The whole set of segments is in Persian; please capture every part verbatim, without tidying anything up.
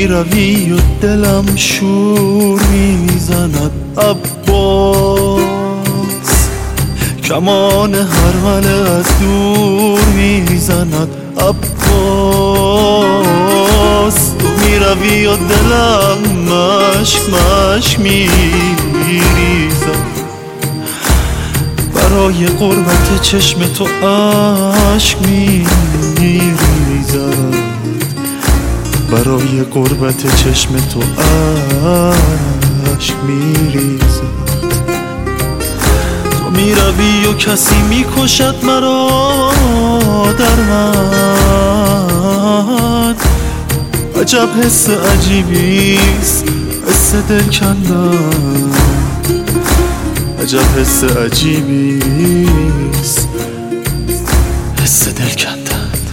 میروی و دلم شور میزند عباس، کمان هرمله از دور میزند عباس. تو میروی و دلم مشک مشک میریزد، برای قربت چشم تو عشق میریزد، برای قربت چشم تو عشق میریزد. تو میروی و کسی میکشد مرا در من، عجب حس عجیبیست حس دل کندن، عجب حس عجیبیست حس دل کندن.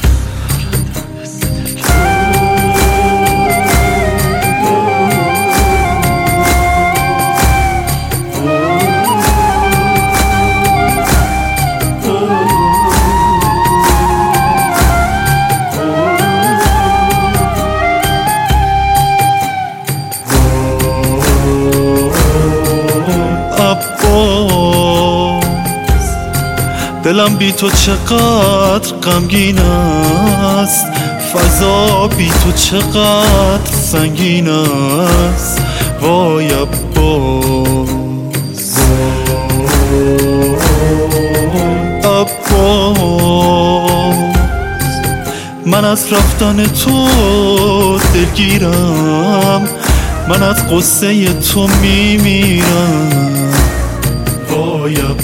دلم بی تو چقدر غمگین است، فضا بی تو چقدر سنگین است. وای عباس، عباس، من از رفتن تو دلگیرم، من از قصه تو میمیرم. وای عباس،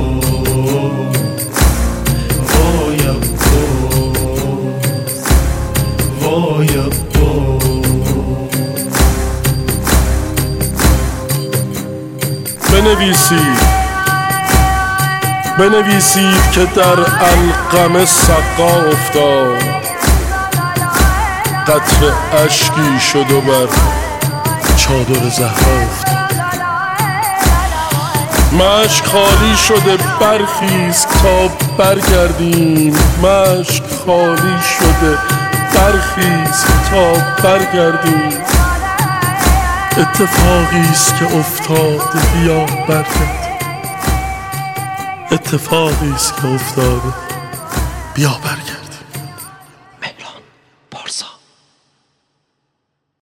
بنویسید بنویسید که در القمه سقا افتاد، قطره اشکی شد و بر چادر زهرا افتاد. مشک خالی شده برخیز تا برگردیم، مشک خالی شده برخیز تا برگردیم. اتفاقیست که افتاده بیا برگرد، اتفاقیست که افتاده بیا برگرد.